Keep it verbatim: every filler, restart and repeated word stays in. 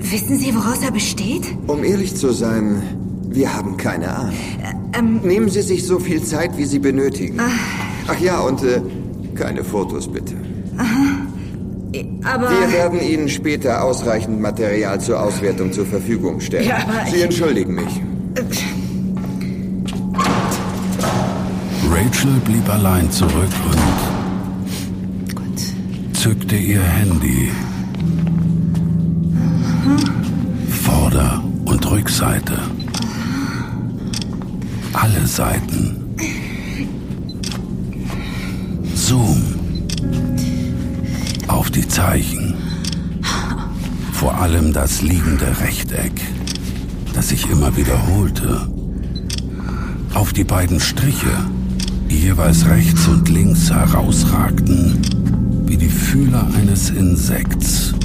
Wissen Sie, woraus er besteht? Um ehrlich zu sein, wir haben keine Ahnung. Äh, ähm, Nehmen Sie sich so viel Zeit, wie Sie benötigen. Ach, ach ja, und äh, keine Fotos, bitte. Aha. Aber... Wir werden Ihnen später ausreichend Material zur Auswertung zur Verfügung stellen. Ja, aber Sie entschuldigen mich. Rachel blieb allein zurück und Gut. zückte ihr Handy. Vorder- und Rückseite. Alle Seiten. Zoom. Auf die Zeichen. Vor allem das liegende Rechteck, das sich immer wiederholte. Auf die beiden Striche, die jeweils rechts und links herausragten, wie die Fühler eines Insekts.